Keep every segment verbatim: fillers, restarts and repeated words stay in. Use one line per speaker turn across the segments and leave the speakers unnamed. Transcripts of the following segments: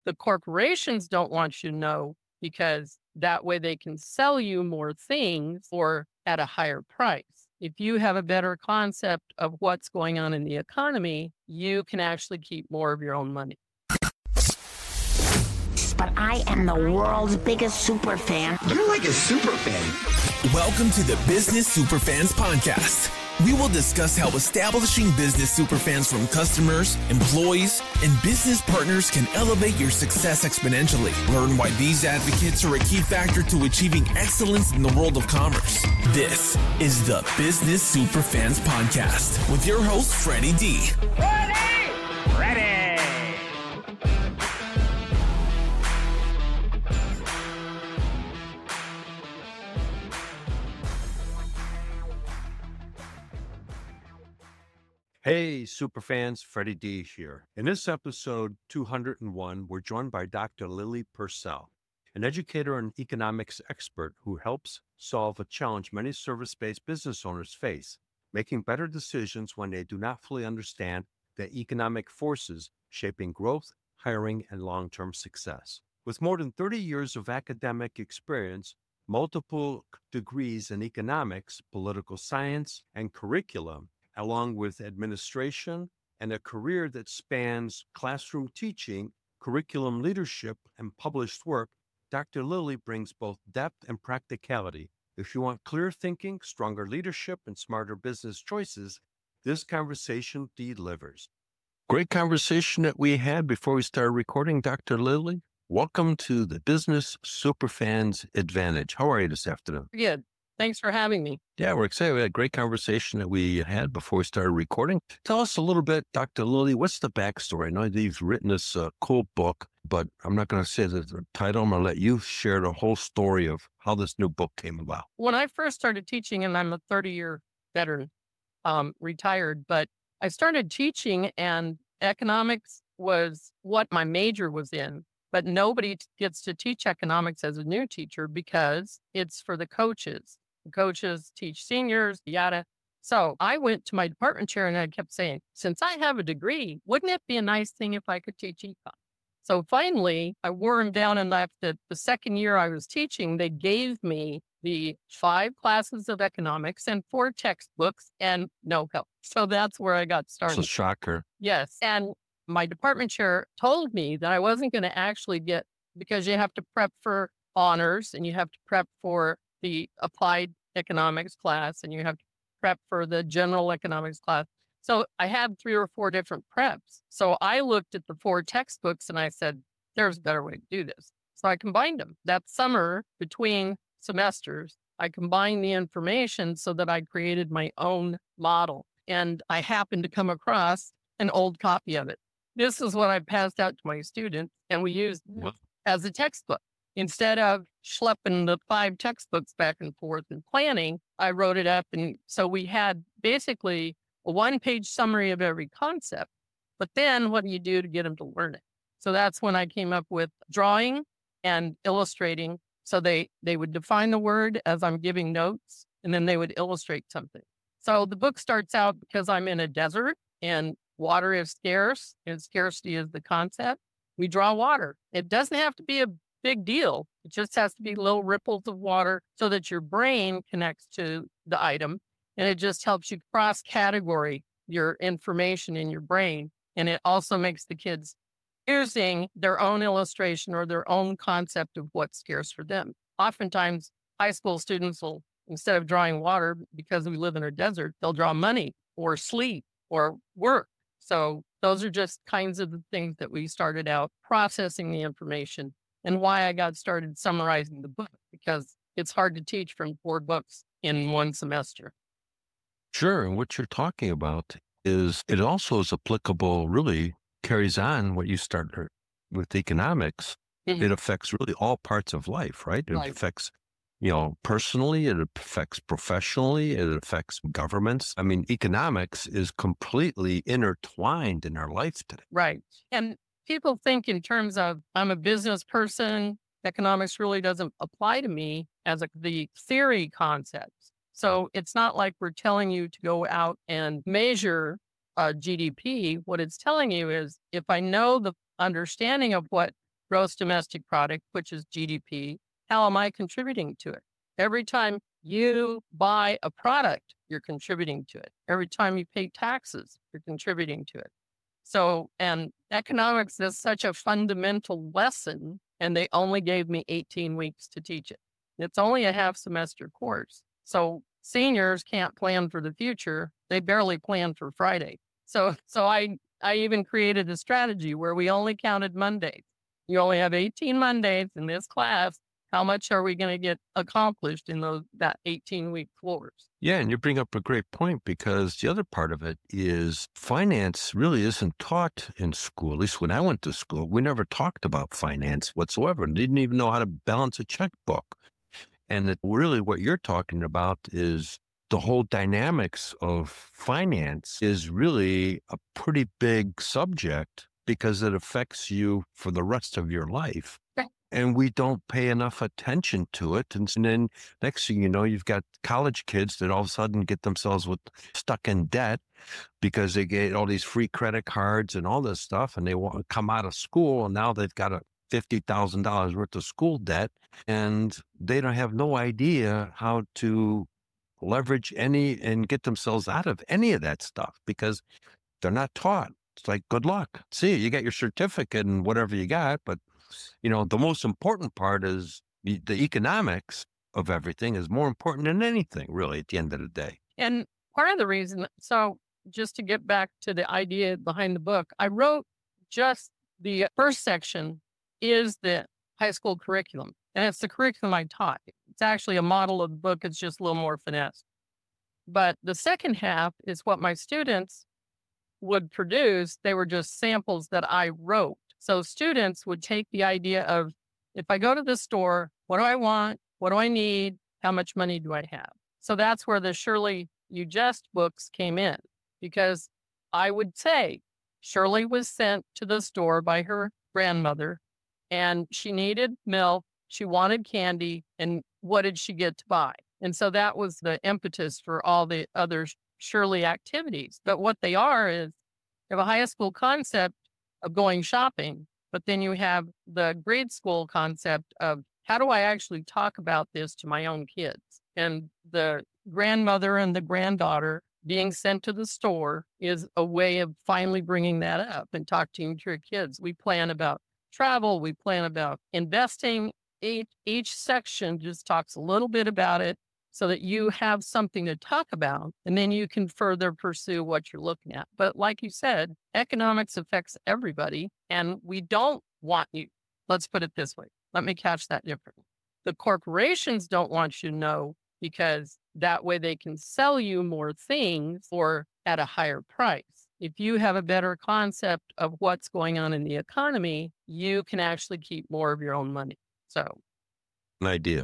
The corporations don't want you to know because that way they can sell you more things or at a higher price. If you have a better concept of what's going on in the economy, you can actually keep more of your own money.
But I am the world's biggest super fan.
You're like a super fan.
Welcome to the Business Superfans Podcast. We will discuss how establishing business superfans from customers, employees, and business partners can elevate your success exponentially. Learn why these advocates are a key factor to achieving excellence in the world of commerce. This is the Business Superfans Podcast with your host, Freddie D.
Ready? Ready.
Hey, superfans, Freddie D here. In this episode two hundred one, we're joined by Doctor Lily Purcell, an educator and economics expert who helps solve a challenge many service-based business owners face, making better decisions when they do not fully understand the economic forces shaping growth, hiring, and long-term success. With more than thirty years of academic experience, multiple degrees in economics, political science, and curriculum, along with administration and a career that spans classroom teaching, curriculum leadership, and published work, Doctor Lily brings both depth and practicality. If you want clear thinking, stronger leadership, and smarter business choices, this conversation delivers. Great conversation that we had before we started recording, Doctor Lily. Welcome to the Business Superfans Advantage. How are you this afternoon?
Good. Thanks for having me.
Yeah, we're excited. We had a great conversation that we had before we started recording. Tell us a little bit, Doctor Lily, what's the backstory? I know that you've written this uh, cool book, but I'm not going to say the title. I'm going to let you share the whole story of how this new book came about.
When I first started teaching, and I'm a thirty-year veteran, um, retired, but I started teaching and economics was what my major was in. But nobody gets to teach economics as a new teacher because it's for the coaches. The coaches teach seniors, yada. So I went to my department chair and I kept saying, since I have a degree, wouldn't it be a nice thing if I could teach econ? So finally, I wore him down and left it. The second year I was teaching, they gave me the five classes of economics and four textbooks and no help. So that's where I got started.
It's a shocker.
Yes. And my department chair told me that I wasn't going to actually get, because you have to prep for honors and you have to prep for the applied economics class and you have to prep for the general economics class. So I had three or four different preps. So I looked at the four textbooks and I said, there's a better way to do this. So I combined them. That summer between semesters, I combined the information so that I created my own model. And I happened to come across an old copy of it. This is what I passed out to my students and we used it as a textbook. Instead of schlepping the five textbooks back and forth and planning, I wrote it up. And so we had basically a one-page summary of every concept. But then what do you do to get them to learn it? So that's when I came up with drawing and illustrating. So they, they would define the word as I'm giving notes, and then they would illustrate something. So the book starts out because I'm in a desert and water is scarce and scarcity is the concept. We draw water. It doesn't have to be a big deal. It just has to be little ripples of water so that your brain connects to the item. And it just helps you cross category your information in your brain. And it also makes the kids using their own illustration or their own concept of what's scarce for them. Oftentimes, high school students will, instead of drawing water, because we live in a desert, they'll draw money or sleep or work. So those are just kinds of the things that we started out processing the information. And why I got started summarizing the book, because it's hard to teach from four books in one semester.
Sure. And what you're talking about is it also is applicable, really carries on what you started with economics. Mm-hmm. It affects really all parts of life, right? It
Right.
affects, you know, personally, it affects professionally, it affects governments. I mean, economics is completely intertwined in our life today.
Right. And people think in terms of, I'm a business person, economics really doesn't apply to me as a, the theory concepts. So it's not like we're telling you to go out and measure uh, G D P. What it's telling you is if I know the understanding of what gross domestic product, which is G D P. How am I contributing to it? Every time you buy a product, you're contributing to it. Every time you pay taxes, you're contributing to it. So, and economics is such a fundamental lesson, and they only gave me eighteen weeks to teach it. It's only a half semester course. So seniors can't plan for the future. They barely plan for Friday. So, so I, I even created a strategy where we only counted Mondays. You only have eighteen Mondays in this class. How much are we going to get accomplished in those that eighteen week course?
Yeah, and you bring up a great point, because the other part of it is finance really isn't taught in school. At least when I went to school, we never talked about finance whatsoever. Didn't even know how to balance a checkbook. And that really what you're talking about is the whole dynamics of finance is really a pretty big subject, because it affects you for the rest of your life. And we don't pay enough attention to it. And then next thing you know, you've got college kids that all of a sudden get themselves with stuck in debt because they get all these free credit cards and all this stuff. And they want to come out of school, and now they've got a fifty thousand dollars worth of school debt, and they don't have no idea how to leverage any and get themselves out of any of that stuff, because they're not taught. It's like, good luck. See, you got your certificate and whatever you got, but you know, the most important part is the, the economics of everything is more important than anything, really, at the end of the day.
And part of the reason, so just to get back to the idea behind the book, I wrote just the first section is the high school curriculum. And it's the curriculum I taught. It's actually a model of the book. It's just a little more finesse. But the second half is what my students would produce. They were just samples that I wrote. So students would take the idea of, if I go to the store, what do I want? What do I need? How much money do I have? So that's where the Shirley You Jest books came in, because I would say Shirley was sent to the store by her grandmother, and she needed milk, she wanted candy, and what did she get to buy? And so that was the impetus for all the other Shirley activities. But what they are is, you have a high school concept of going shopping, but then you have the grade school concept of, how do I actually talk about this to my own kids? And the grandmother and the granddaughter being sent to the store is a way of finally bringing that up and talking to your kids. We plan about travel, we plan about investing. Each, each section just talks a little bit about it, so that you have something to talk about, and then you can further pursue what you're looking at. But like you said, economics affects everybody, and we don't want you. Let's put it this way. Let me catch that differently. The corporations don't want you to know, because that way they can sell you more things or at a higher price. If you have a better concept of what's going on in the economy, you can actually keep more of your own money. So,
An idea.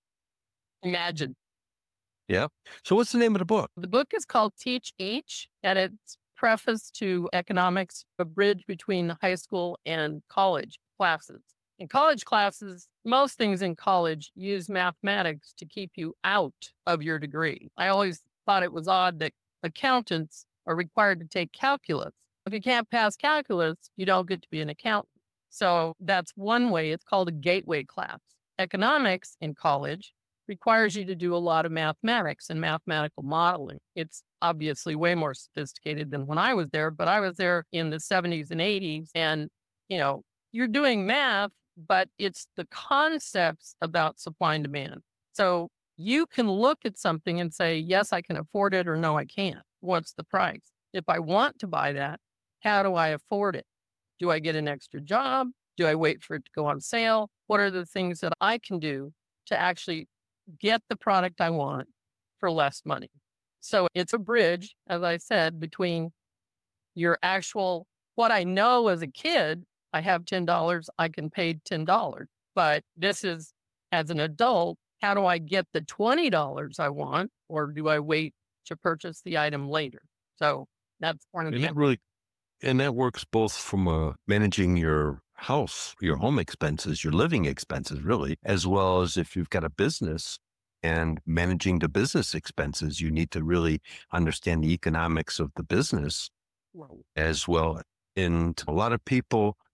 Imagine.
Yeah. So what's the name of the book?
The book is called Teach Each, and it's preface to economics, a bridge between high school and college classes. In college classes, most things in college use mathematics to keep you out of your degree. I always thought it was odd that accountants are required to take calculus. If you can't pass calculus, you don't get to be an accountant. So that's one way. It's called a gateway class. Economics in college requires you to do a lot of mathematics and mathematical modeling. It's obviously way more sophisticated than when I was there, but I was there in the seventies and eighties, and, you know, you're doing math, but it's the concepts about supply and demand. So you can look at something and say, yes, I can afford it, or no, I can't. What's the price? If I want to buy that, how do I afford it? Do I get an extra job? Do I wait for it to go on sale? What are the things that I can do to actually get the product I want for less money? So it's a bridge, as I said, between your actual, what I know as a kid, I have ten dollars, I can pay ten dollars. But this is, as an adult, how do I get the twenty dollars I want, or do I wait to purchase the item later? So that's one of the...
And that really, and that works both from uh, managing your house, your home expenses, your living expenses, really, as well as if you've got a business and managing the business expenses, you need to really understand the economics of the business as well. And a lot of people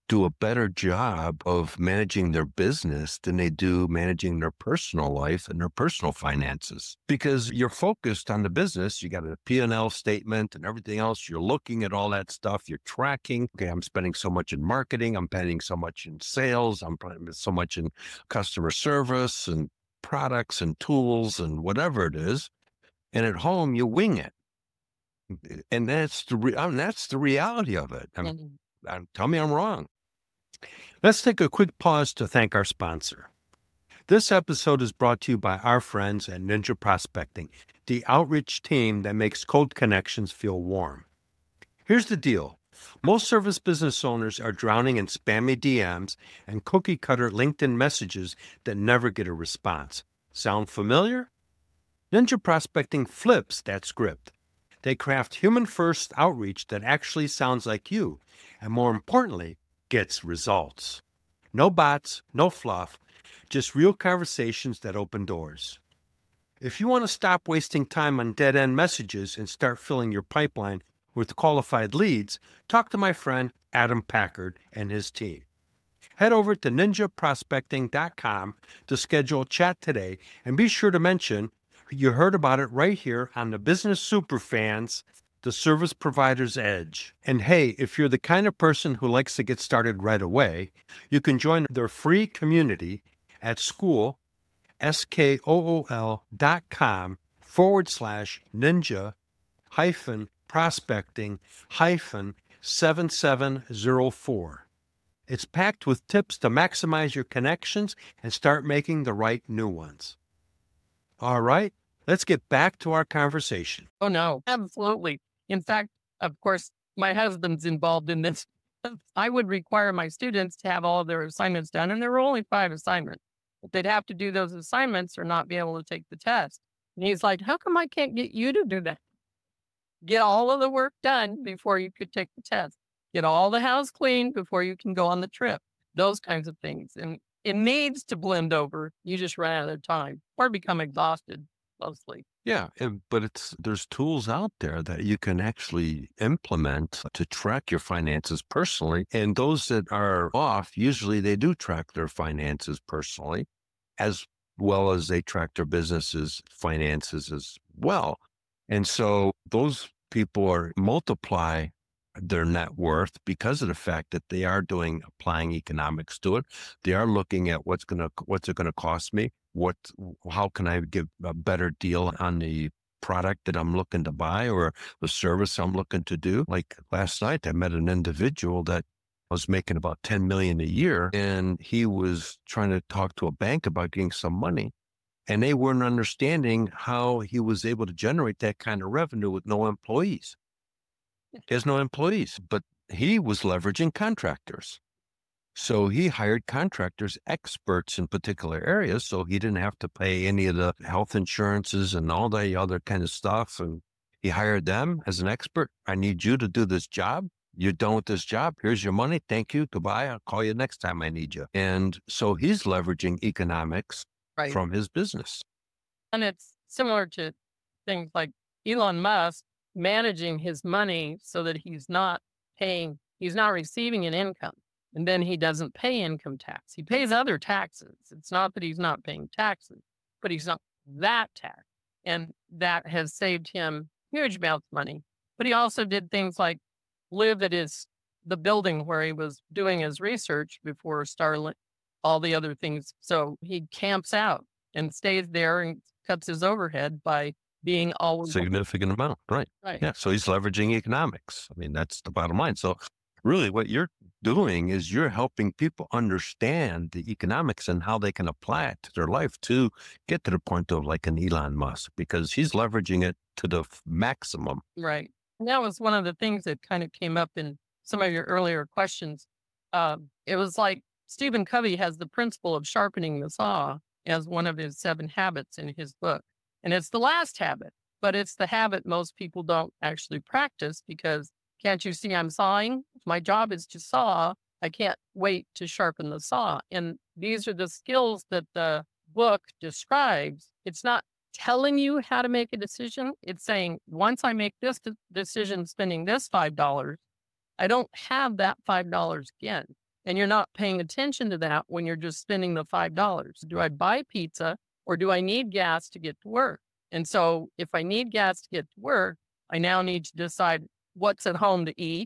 do a better job of managing their business than they do managing their personal life and their personal finances. Because you're focused on the business, you got a P and L statement and everything else. You're looking at all that stuff. You're tracking, okay, I'm spending so much in marketing. I'm spending so much in sales. I'm spending so much in customer service and products and tools and whatever it is. And at home, you wing it. And that's the, re- I mean, that's the reality of it. I mean,
Mhm.
tell me I'm wrong. Let's take a quick pause to thank our sponsor. This episode is brought to you by our friends at Ninja Prospecting, the outreach team that makes cold connections feel warm. Here's the deal. Most service business owners are drowning in spammy D Ms and cookie-cutter LinkedIn messages that never get a response. Sound familiar? Ninja Prospecting flips that script. They craft human-first outreach that actually sounds like you, and more importantly, gets results. No bots, no fluff, just real conversations that open doors. If you want to stop wasting time on dead-end messages and start filling your pipeline with qualified leads, talk to my friend Adam Packard and his team. Head over to ninja prospecting dot com to schedule a chat today, and be sure to mention you heard about it right here on the Business Superfans, the Service Provider's Edge. And hey, if you're the kind of person who likes to get started right away, you can join their free community at school, S-K-O-O-L dot com forward slash ninja hyphen prospecting hyphen seven seven zero four. It's packed with tips to maximize your connections and start making the right new ones. All right, let's get back to our conversation.
Oh, no, absolutely. In fact, of course, my husband's involved in this. I would require my students to have all their assignments done, and there were only five assignments. But they'd have to do those assignments or not be able to take the test. And he's like, how come I can't get you to do that? Get all of the work done before you could take the test. Get all the house cleaned before you can go on the trip. Those kinds of things. And it needs to blend over. You just run out of time or become exhausted mostly.
Yeah, and- but it's there's tools out there that you can actually implement to track your finances personally. And those that are off, usually they do track their finances personally, as well as they track their businesses' finances as well. And so those people are multiply their net worth because of the fact that they are doing applying economics to it. They are looking at what's gonna what's it gonna cost me. What, how can I give a better deal on the product that I'm looking to buy or the service I'm looking to do? Like last night, I met an individual that was making about ten million dollars a year, and he was trying to talk to a bank about getting some money, and they weren't understanding how he was able to generate that kind of revenue with no employees. He has no employees, but he was leveraging contractors. So he hired contractors, experts in particular areas, so he didn't have to pay any of the health insurances and all the other kind of stuff. And he hired them as an expert. I need you to do this job. You're done with this job. Here's your money. Thank you. Goodbye. I'll call you next time I need you. And so he's leveraging economics
Right.
from his business.
And it's similar to things like Elon Musk managing his money so that he's not paying, he's not receiving an income. And then he doesn't pay income tax. He pays other taxes. It's not that he's not paying taxes, but he's not that tax. And that has saved him huge amounts of money. But he also did things like live at his, the building where he was doing his research before Starlink, all the other things. So he camps out and stays there and cuts his overhead by being always
Significant amount, right?
right.
Yeah. So he's leveraging economics. I mean, that's the bottom line. So really what you're doing is you're helping people understand the economics and how they can apply it to their life to get to the point of like an Elon Musk, because he's leveraging it to the f- maximum.
Right. And that was one of the things that kind of came up in some of your earlier questions. Um, it was like Stephen Covey has the principle of sharpening the saw as one of his seven habits in his book. And it's the last habit, but it's the habit most people don't actually practice because can't you see I'm sawing? My job is to saw. I can't wait to sharpen the saw. And these are the skills that the book describes. It's not telling you how to make a decision. It's saying, once I make this de- decision, spending this five dollars, I don't have that five dollars again. And you're not paying attention to that when you're just spending the five dollars. Do I buy pizza or do I need gas to get to work? And so if I need gas to get to work, I now need to decide what's at home to eat,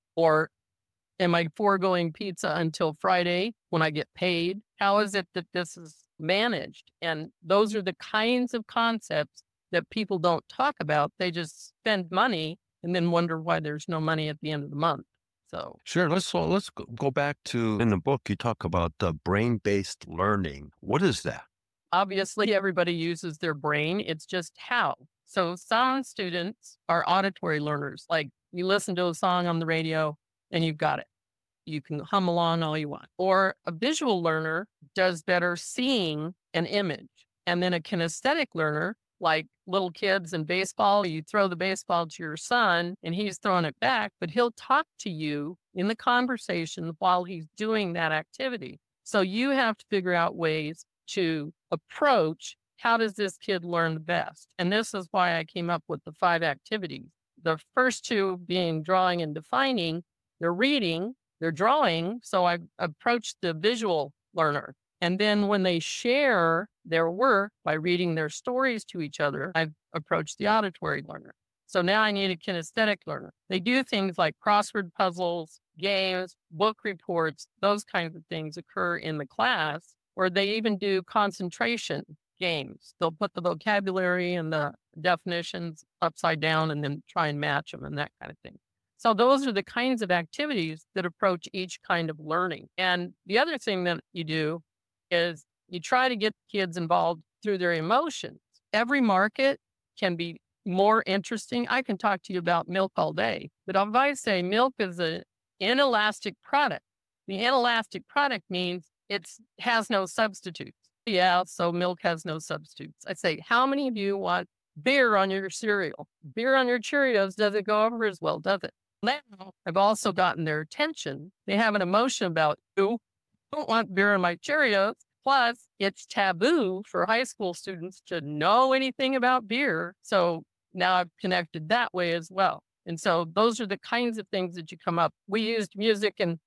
or am I foregoing pizza until Friday when I get paid? How is it that this is managed? And those are the kinds of concepts that people don't talk about. They just spend money and then wonder why there's no money at the end of the month. So
Sure. Let's so let's go go back to in the book. You talk about the brain-based learning. What is that?
obviously everybody uses their brain. It's just how. So some students are auditory learners. Like you listen to a song on the radio and you've got it. You can hum along all you want. Or a visual learner does better seeing an image. And then a kinesthetic learner, like little kids in baseball, you throw the baseball to your son and he's throwing it back, but he'll talk to you in the conversation while he's doing that activity. So you have to figure out ways to approach how does this kid learn the best? And this is why I came up with the five activities. The first two being drawing and defining, they're reading, they're drawing. So I approached the visual learner. And then when they share their work by reading their stories to each other, I've approached the auditory learner. So now I need a kinesthetic learner. They do things like crossword puzzles, games, book reports, those kinds of things occur in the class, or they even do concentration games. They'll put the vocabulary and the definitions upside down and then try and match them and that kind of thing. So those are the kinds of activities that approach each kind of learning. And the other thing that you do is you try to get kids involved through their emotions. Every market can be more interesting. I can talk to you about milk all day, but if I say milk is an inelastic product, the inelastic product means it has no substitutes. Yeah, so milk has no substitutes. I say, how many of you want beer on your cereal? Beer on your Cheerios doesn't go over as well, does it? Now, I've also gotten their attention. They have an emotion about, ooh, I don't want beer on my Cheerios. Plus, it's taboo for high school students to know anything about beer. So now I've connected that way as well. And so those are the kinds of things that you come up. We used music, and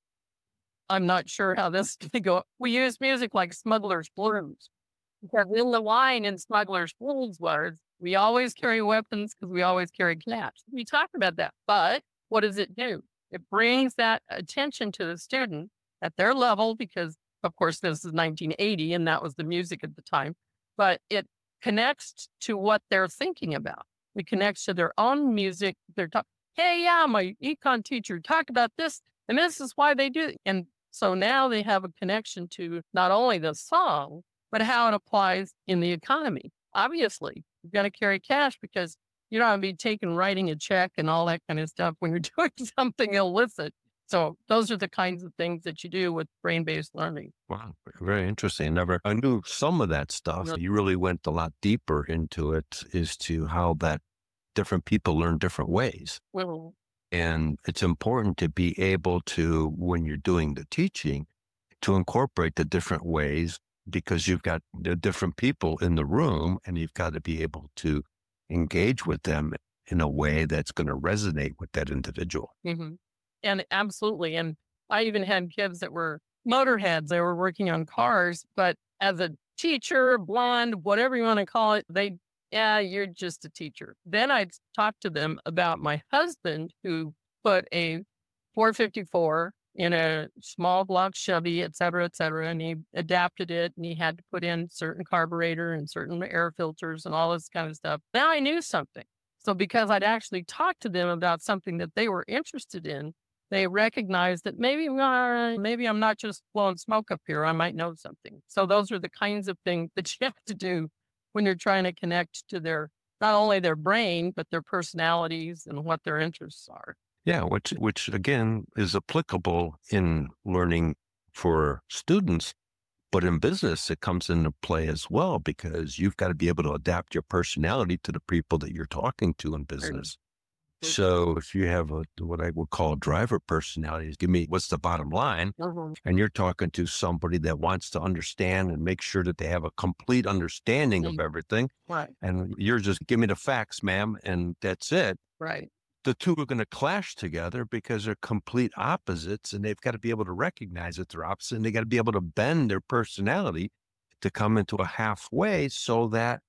I'm not sure how this is going to go. We used music like Smuggler's Blues. Because in the line in Smuggler's Blues was, we always carry weapons because we always carry cash. We talked about that. But what does it do? It brings that attention to the student at their level, because of course this is nineteen eighty and that was the music at the time, but it connects to what they're thinking about. It connects to their own music. They're talking, hey, yeah, my econ teacher talked about this and this is why they do it. And so now they have a connection to not only the song, but how it applies in the economy. Obviously, you're going to carry cash because you're not going to be taking, writing a check and all that kind of stuff when you're doing something illicit. So those are the kinds of things that you do with brain-based learning.
Wow, very interesting. Never, I knew some of that stuff.
Yeah.
You really went a lot deeper into it as to how that different people learn different ways.
Well,
And it's important to be able to, when you're doing the teaching, to incorporate the different ways, because you've got the different people in the room and you've got to be able to engage with them in a way that's going to resonate with that individual.
mm-hmm. And absolutely. And I even had kids that were motorheads. They were working on cars, but as a teacher, blonde, whatever you want to call it, they, yeah, you're just a teacher. Then I'd talk to them about my husband who put a four fifty-four in a small block Chevy, et cetera, et cetera. And he adapted it and he had to put in certain carburetor and certain air filters and all this kind of stuff. Now I knew something. So because I'd actually talked to them about something that they were interested in, they recognized that maybe, uh, maybe I'm not just blowing smoke up here. I might know something. So those are the kinds of things that you have to do when you're trying to connect to their, not only their brain, but their personalities and what their interests are.
Yeah, which, which again is applicable in learning for students, but in business, it comes into play as well, because you've got to be able to adapt your personality to the people that you're talking to in business. So if you have a, what I would call a driver personality, give me what's the bottom line,
Mm-hmm.
and you're talking to somebody that wants to understand and make sure that they have a complete understanding of
Mhm.
everything.
Right,
And you're just, give me the facts, ma'am, and that's it.
right.
the two are going to clash together because they're complete opposites, and they've got to be able to recognize that they're opposite, and they got to be able to bend their personality to come into a halfway so that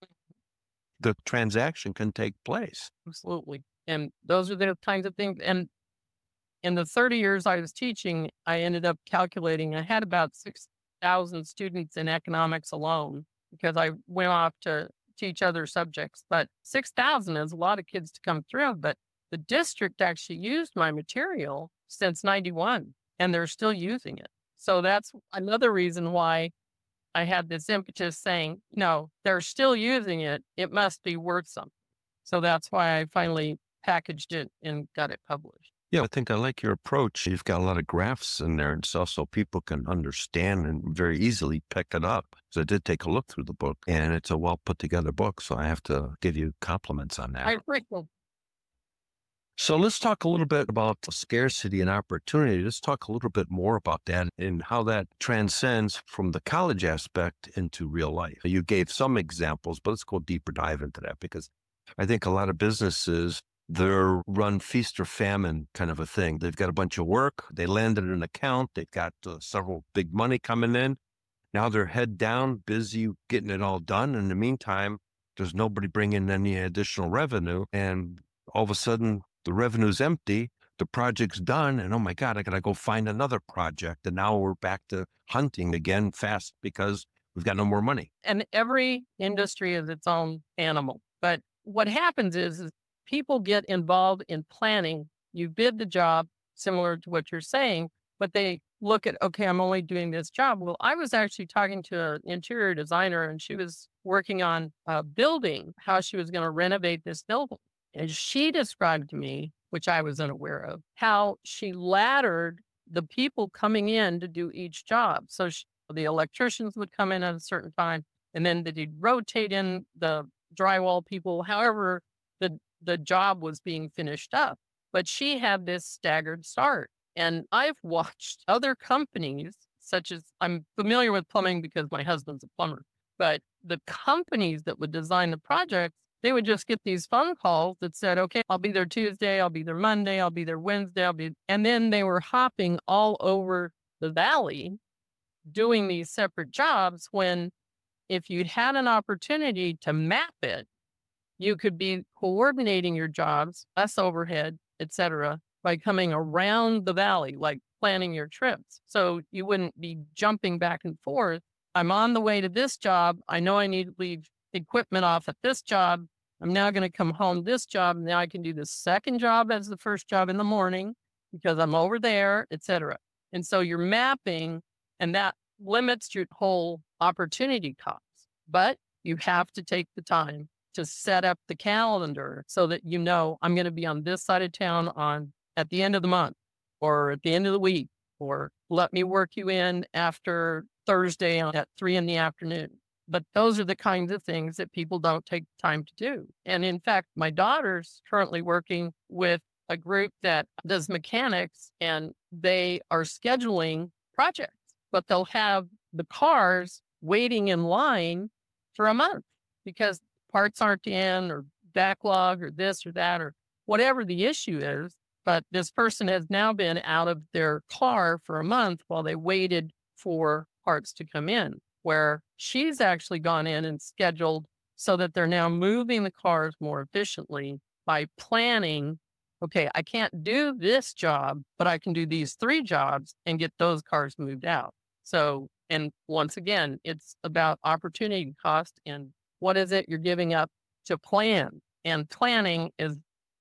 the transaction can take place.
Absolutely. And those are the kinds of things. And in the thirty years I was teaching, I ended up calculating, I had about six thousand students in economics alone because I went off to teach other subjects. But six thousand is a lot of kids to come through. But the district actually used my material since ninety-one, and they're still using it. So that's another reason why I had this impetus saying, no, they're still using it. It must be worth something. So that's why I finally packaged it and got it published.
Yeah, I think I like your approach. You've got a lot of graphs in there and stuff so people can understand and very easily pick it up. So I did take a look through the book, and it's a well put together book. So I have to give you compliments on that.
I appreciate.
So let's talk a little bit about scarcity and opportunity. Let's talk a little bit more about that and how that transcends from the college aspect into real life. You gave some examples, but let's go deeper dive into that, because I think a lot of businesses, they're run feast or famine kind of a thing. They've got a bunch of work. They landed an account. They've got uh, several big money coming in. Now they're head down, busy getting it all done. In the meantime, there's nobody bringing any additional revenue. And all of a sudden, the revenue's empty, the project's done, and oh my God, I got to go find another project. And now we're back to hunting again fast because we've got no more money.
And every industry is its own animal. But what happens is, is people get involved in planning. You bid the job, similar to what you're saying, but they look at, okay, I'm only doing this job. Well, I was actually talking to an interior designer, and she was working on a building, how she was going to renovate this building. And she described to me, which I was unaware of, how she laddered the people coming in to do each job. So she, the electricians would come in at a certain time, and then they'd rotate in the drywall people, however the, the job was being finished up. But she had this staggered start. And I've watched other companies, such as, I'm familiar with plumbing because my husband's a plumber, but the companies that would design the projects, they would just get these phone calls that said, okay, I'll be there Tuesday, I'll be there Monday, I'll be there Wednesday, I'll be, and then they were hopping all over the valley doing these separate jobs, when if you'd had an opportunity to map it, you could be coordinating your jobs, less overhead, et cetera, by coming around the valley, like planning your trips. So you wouldn't be jumping back and forth. I'm on the way to this job. I know I need to leave equipment off at this job. I'm now going to come home this job. Now I can do the second job as the first job in the morning because I'm over there, et cetera. And so you're mapping, and that limits your whole opportunity cost. But you have to take the time to set up the calendar so that you know, I'm going to be on this side of town on at the end of the month or at the end of the week, or let me work you in after Thursday at three in the afternoon. But those are the kinds of things that people don't take time to do. And in fact, my daughter's currently working with a group that does mechanics, and they are scheduling projects, but they'll have the cars waiting in line for a month because parts aren't in, or backlog, or this or that, or whatever the issue is. But this person has now been out of their car for a month while they waited for parts to come in, where she's actually gone in and scheduled so that they're now moving the cars more efficiently by planning, okay, I can't do this job, but I can do these three jobs and get those cars moved out. So, and once again, it's about opportunity cost and what is it you're giving up to plan. And planning is.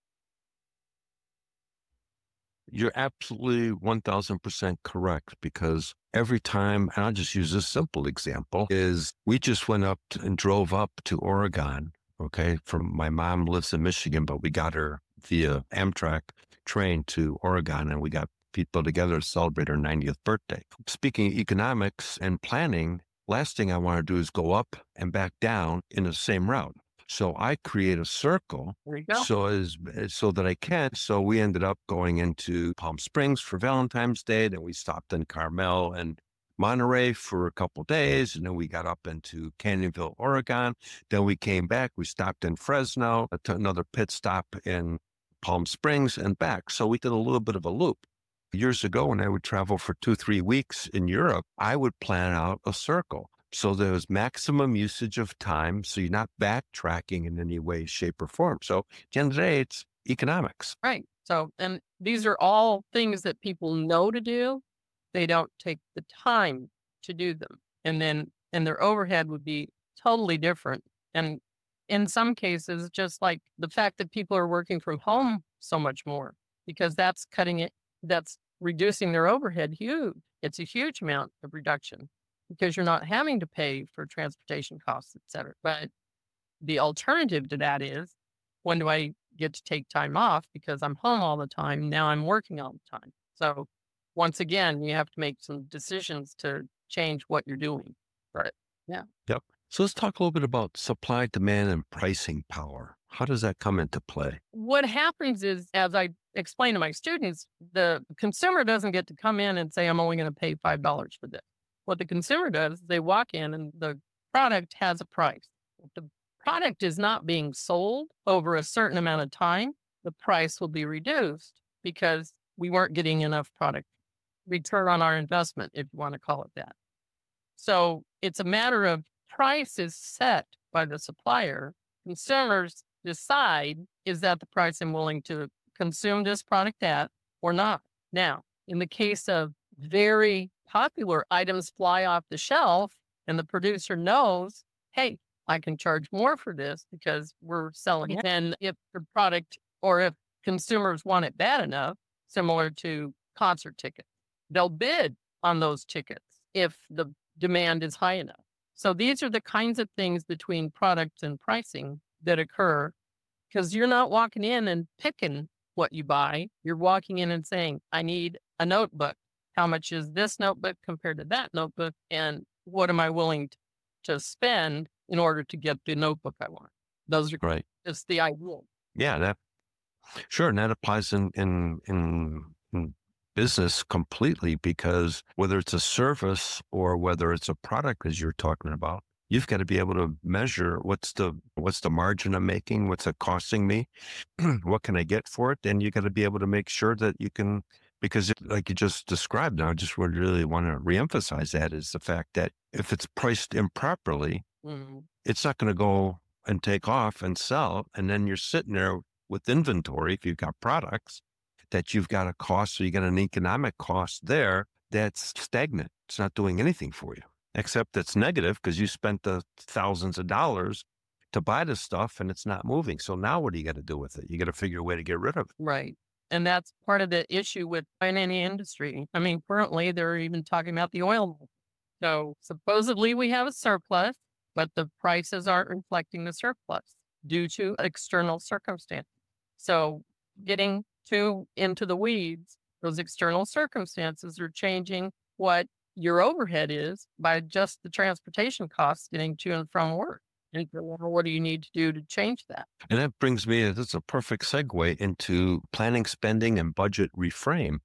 You're absolutely one thousand percent correct, because every time, and I'll just use this simple example, is we just went up to, and drove up to Oregon, okay? From my mom lives in Michigan, but we got her via Amtrak train to Oregon, and we got people together to celebrate her ninetieth birthday. Speaking of economics and planning, last thing I want to do is go up and back down in the same route. So I create a circle so as so that I can. So we ended up going into Palm Springs for Valentine's Day. Then we stopped in Carmel and Monterey for a couple of days. And then we got up into Canyonville, Oregon. Then we came back. We stopped in Fresno, to another pit stop in Palm Springs and back. So we did a little bit of a loop. Years ago, when I would travel for two, three weeks in Europe, I would plan out a circle. So there was maximum usage of time. So you're not backtracking in any way, shape, or form. So at the end of the day, it's economics.
Right. So, and these are all things that people know to do. They don't take the time to do them. And then, and their overhead would be totally different. And in some cases, just like the fact that people are working from home so much more, because that's cutting it, that's reducing their overhead huge. It's a huge amount of reduction because you're not having to pay for transportation costs, et cetera. But the alternative to that is, when do I get to take time off because I'm home all the time? Now I'm working all the time. So once again, you have to make some decisions to change what you're doing. Right. Yeah.
Yep. So let's talk a little bit about supply, demand, and pricing power. How does that come into play?
What happens is, as I explain to my students, the consumer doesn't get to come in and say, I'm only going to pay five dollars for this. What the consumer does is they walk in and the product has a price. If the product is not being sold over a certain amount of time, the price will be reduced because we weren't getting enough product return on our investment, if you want to call it that. So it's a matter of price is set by the supplier. Consumers decide, is that the price I'm willing to consume this product at or not? Now, in the case of very popular items fly off the shelf and the producer knows, hey, I can charge more for this because we're selling it. And if the product, or if consumers want it bad enough, similar to concert tickets, they'll bid on those tickets if the demand is high enough. So these are the kinds of things between product and pricing that occur, because you're not walking in and picking what you buy. You're walking in and saying, I need a notebook. How much is this notebook compared to that notebook? And what am I willing to spend in order to get the notebook I want? Those are
right.
Just the ideal.
Yeah, that sure. And that applies in, in, in, in business completely, because whether it's a service or whether it's a product, as you're talking about, you've got to be able to measure what's the what's the margin I'm making, what's it costing me, what can I get for it, and you got to be able to make sure that you can, because like you just described, and I just would really want to reemphasize that, is the fact that if it's priced improperly, mm-hmm. it's not going to go and take off and sell, and then you're sitting there with inventory if you've got products that you've got a cost, so you got an economic cost there that's stagnant. It's not doing anything for you, except it's negative because you spent the thousands of dollars to buy the stuff and it's not moving. So now what do you got to do with it? You got to figure a way to get rid of it.
Right. And that's part of the issue with in any industry. I mean, currently they're even talking about the oil market. So supposedly we have a surplus, but the prices aren't reflecting the surplus due to external circumstances. So getting too into the weeds, those external circumstances are changing what your overhead is by just the transportation costs getting to and from work. And what do you need to do to change that?
And that brings me, that's a perfect segue into planning, spending, and budget reframe,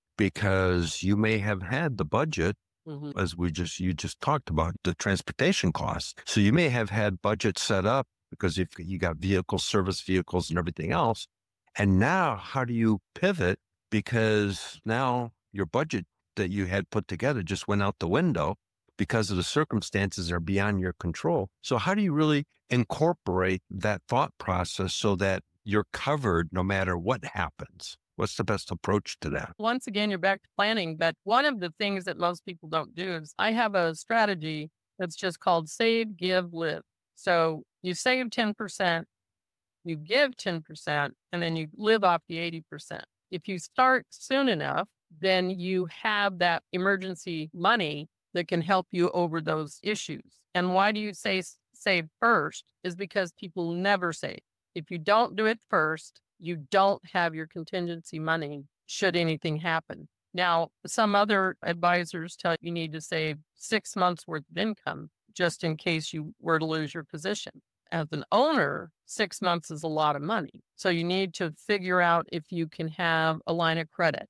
because you may have had the budget, mm-hmm. as we just, you just talked about, the transportation costs. So you may have had budget set up because if you got vehicles, service vehicles and everything else. And now how do you pivot? Because now your budget that you had put together just went out the window because of the circumstances are beyond your control. So how do you really incorporate that thought process so that you're covered no matter what happens? What's the best approach to that?
Once again, you're back to planning. But one of the things that most people don't do is I have a strategy that's just called save, give, live. So you save ten percent, you give ten percent, and then you live off the eighty percent. If you start soon enough, then you have that emergency money that can help you over those issues. And why do you say save first? Is because people never save. If you don't do it first, you don't have your contingency money should anything happen. Now, some other advisors tell you you need to save six months worth of income just in case you were to lose your position. As an owner, six months is a lot of money. So you need to figure out if you can have a line of credit,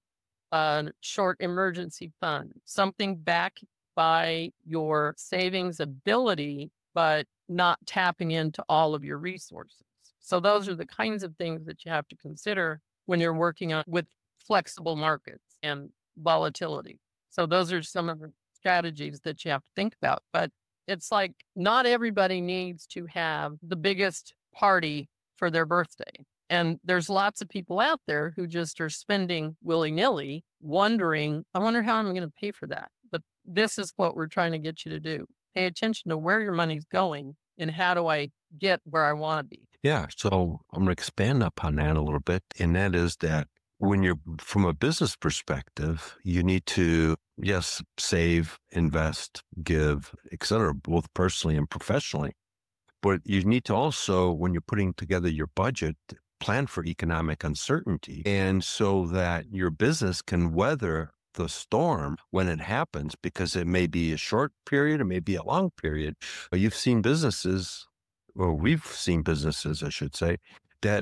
a short emergency fund, something backed by your savings ability, but not tapping into all of your resources. So those are the kinds of things that you have to consider when you're working on with flexible markets and volatility. So those are some of the strategies that you have to think about. But it's like not everybody needs to have the biggest party for their birthday. And there's lots of people out there who just are spending willy-nilly, wondering, I wonder how I'm going to pay for that. But this is what we're trying to get you to do. Pay attention to where your money's going and how do I get where I want to be.
Yeah. So I'm going to expand upon that a little bit. And that is that when you're from a business perspective, you need to, yes, save, invest, give, et cetera, both personally and professionally. But you need to also, when you're putting together your budget, plan for economic uncertainty. And so that your business can weather the storm when it happens, because it may be a short period, it may be a long period. But you've seen businesses, or we've seen businesses, I should say, that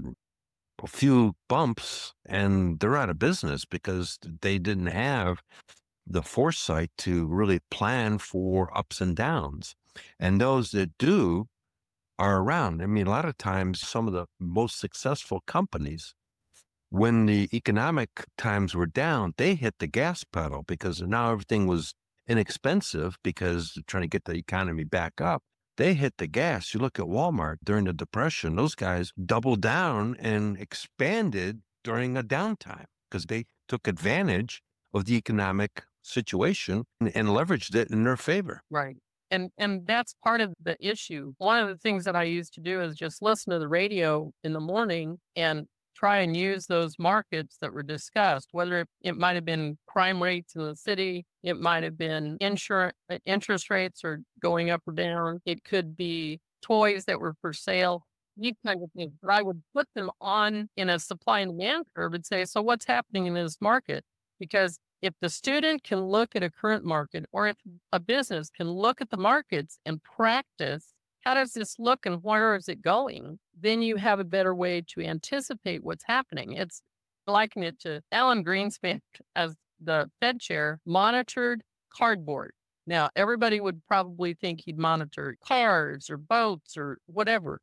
a few bumps and they're out of business because they didn't have the foresight to really plan for ups and downs. And those that do are around. I mean, a lot of times, some of the most successful companies, when the economic times were down, they hit the gas pedal because now everything was inexpensive because they're trying to get the economy back up. They hit the gas. You look at Walmart during the Depression, those guys doubled down and expanded during a downtime because they took advantage of the economic situation and, and leveraged it in their favor.
Right. And and that's part of the issue. One of the things that I used to do is just listen to the radio in the morning and try and use those markets that were discussed, whether it, it might have been crime rates in the city, it might have been insurance, interest rates are going up or down. It could be toys that were for sale, these kind of things. But I would put them on in a supply and demand curve and say, so what's happening in this market? Because if the student can look at a current market, or if a business can look at the markets and practice, how does this look and where is it going? Then you have a better way to anticipate what's happening. It's liking it to Alan Greenspan as the Fed chair monitored cardboard. Now, everybody would probably think he'd monitor cars or boats or whatever.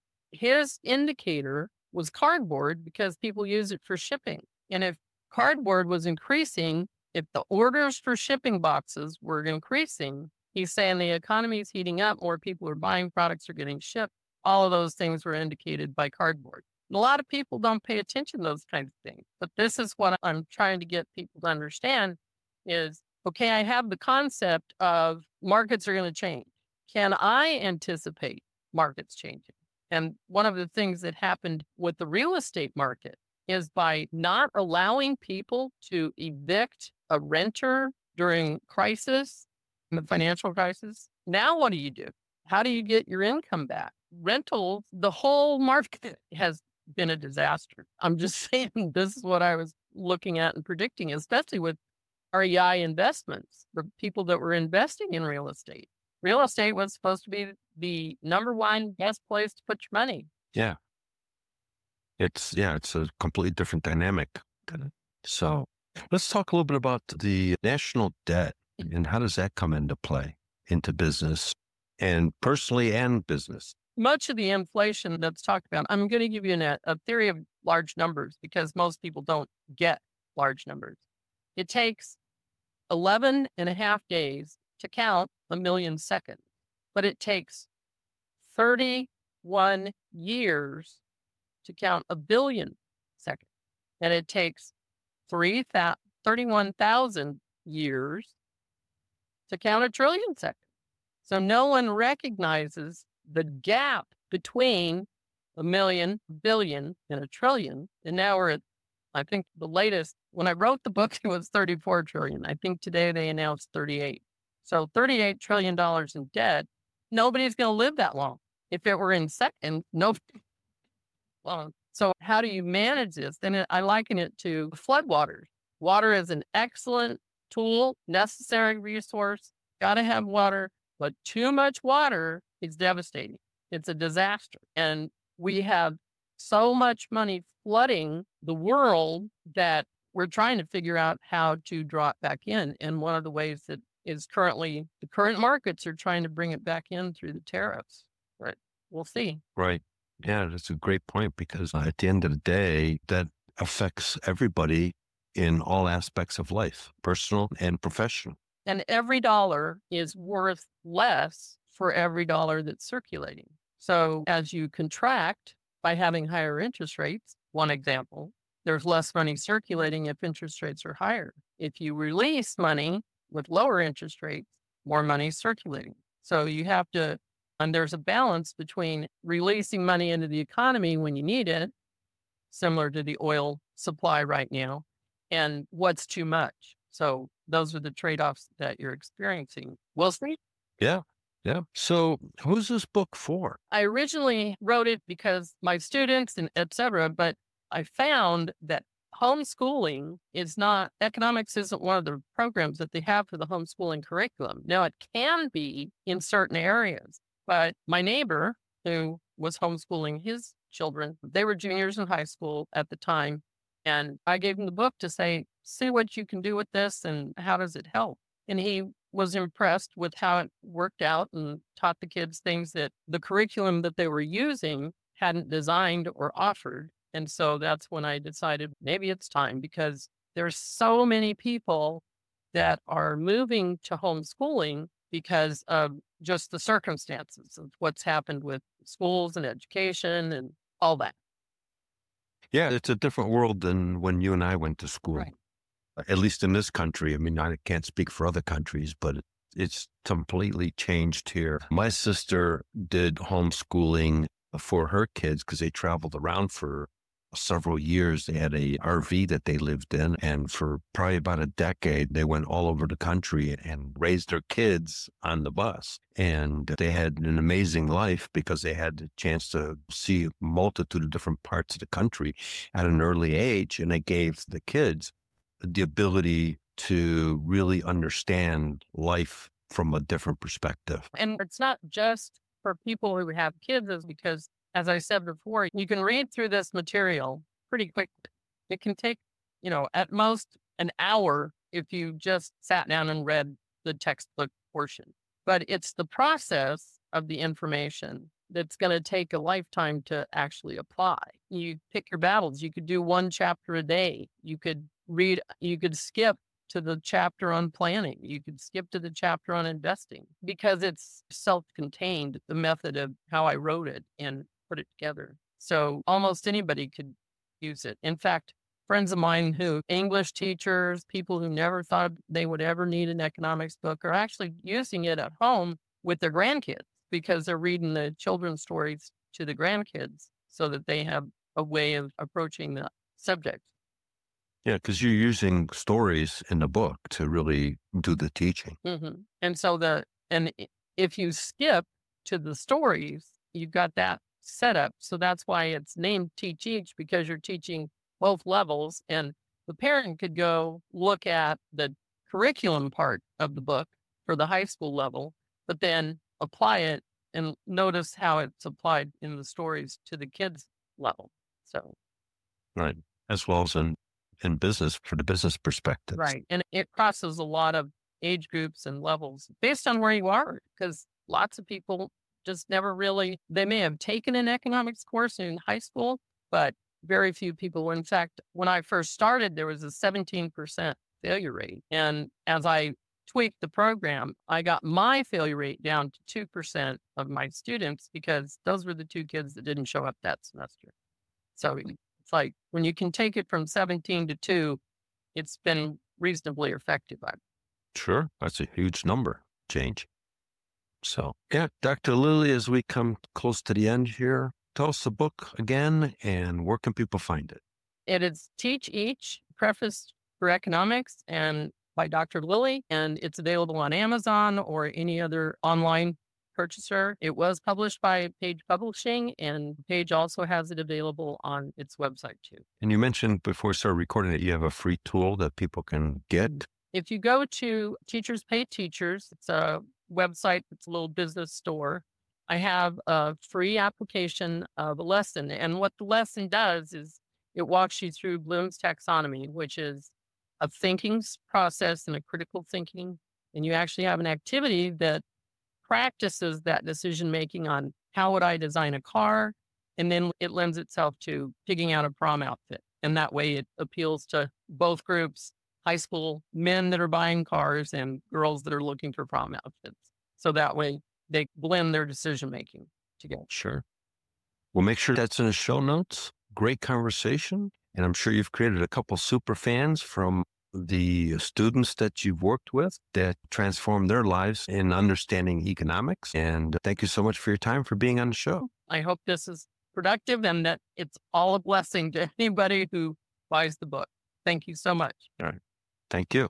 His indicator was cardboard because people use it for shipping. And if cardboard was increasing, if the orders for shipping boxes were increasing, he's saying the economy is heating up, more people are buying products, are getting shipped. All of those things were indicated by cardboard. And a lot of people don't pay attention to those kinds of things. But this is what I'm trying to get people to understand is, okay, I have the concept of markets are going to change. Can I anticipate markets changing? And one of the things that happened with the real estate market is by not allowing people to evict a renter during crisis, the financial crisis. Now, what do you do? How do you get your income back? Rentals, the whole market has been a disaster. I'm just saying this is what I was looking at and predicting, especially with R E I investments, the people that were investing in real estate. Real estate was supposed to be the number one best place to put your money.
Yeah. It's, yeah, it's a completely different dynamic. So let's talk a little bit about the national debt and how does that come into play into business and personally and business?
Much of the inflation that's talked about, I'm going to give you an, a theory of large numbers because most people don't get large numbers. It takes eleven and a half days to count a million seconds, but it takes thirty-one years to count a billion seconds. And it takes thirty-one thousand years to count a trillion seconds. So no one recognizes the gap between a million, billion, and a trillion. And now we're at, I think the latest, when I wrote the book, it was thirty-four trillion. I think today they announced thirty-eight. So thirty-eight trillion dollars in debt. Nobody's going to live that long. If it were in second, nobody. Well, so how do you manage this? Then I liken it to floodwaters. Water is an excellent tool, necessary resource. Got to have water, but too much water is devastating. It's a disaster. And we have so much money flooding the world that we're trying to figure out how to draw it back in. And one of the ways that is currently, the current markets are trying to bring it back in through the tariffs. Right. We'll see.
Right. Yeah, that's a great point because at the end of the day, that affects everybody in all aspects of life, personal and professional.
And every dollar is worth less for every dollar that's circulating. So as you contract by having higher interest rates, one example, there's less money circulating if interest rates are higher. If you release money with lower interest rates, more money is circulating. So you have to, and there's a balance between releasing money into the economy when you need it, similar to the oil supply right now, and what's too much. So those are the trade-offs that you're experiencing. Will Street?
Yeah. Yeah. So who's this book for?
I originally wrote it because my students and et cetera, but I found that homeschooling is not, economics isn't one of the programs that they have for the homeschooling curriculum. Now, it can be in certain areas, but my neighbor who was homeschooling his children, they were juniors in high school at the time. And I gave him the book to say, see what you can do with this and how does it help? And he was impressed with how it worked out and taught the kids things that the curriculum that they were using hadn't designed or offered. And so that's when I decided maybe it's time because there's so many people that are moving to homeschooling because of just the circumstances of what's happened with schools and education and all that.
Yeah, it's a different world than when you and I went to school.
Right.
At least in this country. I mean, I can't speak for other countries, but it's completely changed here. My sister did homeschooling for her kids because they traveled around for several years. They had a R V that they lived in, and for probably about a decade, they went all over the country and raised their kids on the bus. And they had an amazing life because they had the chance to see a multitude of different parts of the country at an early age, and they gave the kids the ability to really understand life from a different perspective.
And it's not just for people who have kids, is because, as I said before, you can read through this material pretty quickly. It can take, you know, at most an hour if you just sat down and read the textbook portion. But it's the process of the information that's going to take a lifetime to actually apply. You pick your battles. You could do one chapter a day. You could read, you could skip to the chapter on planning. You could skip to the chapter on investing because it's self-contained, the method of how I wrote it and put it together. So almost anybody could use it. In fact, friends of mine who, English teachers, people who never thought they would ever need an economics book are actually using it at home with their grandkids because they're reading the children's stories to the grandkids so that they have a way of approaching the subject.
Yeah, because you're using stories in the book to really do the teaching.
Mm-hmm. And so the, and if you skip to the stories, you've got that set up. So that's why it's named Teach Each, because you're teaching both levels. And the parent could go look at the curriculum part of the book for the high school level, but then apply it and notice how it's applied in the stories to the kids level. So,
right. As well as in in business for the business perspective.
Right. And it crosses a lot of age groups and levels based on where you are, because lots of people just never really, they may have taken an economics course in high school, but very few people. In fact, when I first started, there was a seventeen percent failure rate. And as I tweaked the program, I got my failure rate down to two percent of my students because those were the two kids that didn't show up that semester. So it's like when you can take it from seventeen to two, it's been reasonably effective.
Sure. That's a huge number change. So, yeah, Doctor Lilly, as we come close to the end here, tell us the book again and where can people find it?
It is Teach Each, Preface for Economics, and by Doctor Lilly, and it's available on Amazon or any other online purchaser. It was published by Page Publishing, and Page also has it available on its website too.
And you mentioned before we started recording that you have a free tool that people can get.
If you go to Teachers Pay Teachers, it's a website, it's a little business store. I have a free application of a lesson. And what the lesson does is it walks you through Bloom's taxonomy, which is a thinking process and a critical thinking. And you actually have an activity that practices that decision making on how would I design a car? And then it lends itself to picking out a prom outfit. And that way it appeals to both groups, high school men that are buying cars and girls that are looking for prom outfits. So that way they blend their decision-making together.
Sure. We'll make sure that's in the show notes. Great conversation. And I'm sure you've created a couple super fans from the students that you've worked with that transformed their lives in understanding economics. And thank you so much for your time, for being on the show.
I hope this is productive and that it's all a blessing to anybody who buys the book. Thank you so much.
All right. Thank you.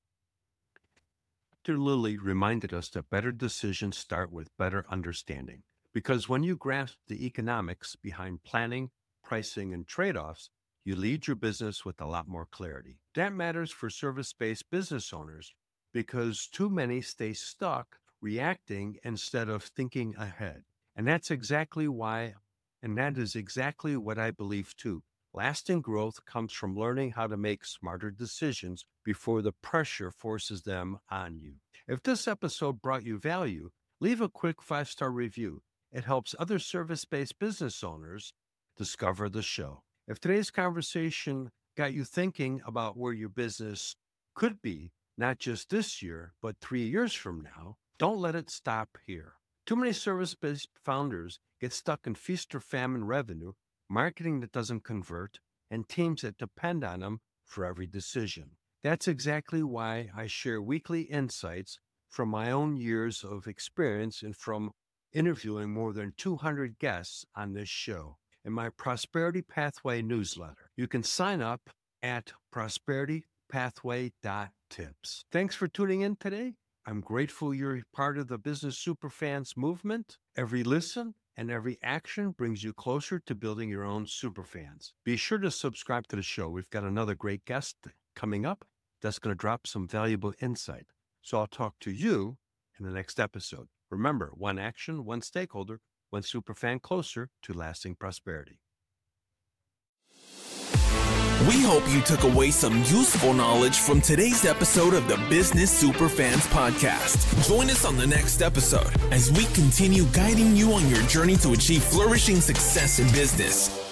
Doctor Lilly reminded us that better decisions start with better understanding. Because when you grasp the economics behind planning, pricing, and trade-offs, you lead your business with a lot more clarity. That matters for service-based business owners because too many stay stuck reacting instead of thinking ahead. And that's exactly why, and that is exactly what I believe too. Lasting growth comes from learning how to make smarter decisions before the pressure forces them on you. If this episode brought you value, leave a quick five-star review. It helps other service-based business owners discover the show. If today's conversation got you thinking about where your business could be, not just this year, but three years from now, don't let it stop here. Too many service-based founders get stuck in feast or famine revenue, marketing that doesn't convert, and teams that depend on them for every decision. That's exactly why I share weekly insights from my own years of experience and from interviewing more than two hundred guests on this show in my Prosperity Pathway newsletter. You can sign up at prosperity pathway dot tips. Thanks for tuning in today. I'm grateful you're part of the Business Superfans movement. Every listen and every action brings you closer to building your own superfans. Be sure to subscribe to the show. We've got another great guest coming up that's going to drop some valuable insight. So I'll talk to you in the next episode. Remember, one action, one stakeholder, one superfan closer to lasting prosperity.
We hope you took away some useful knowledge from today's episode of the Business Superfans podcast. Join us on the next episode as we continue guiding you on your journey to achieve flourishing success in business.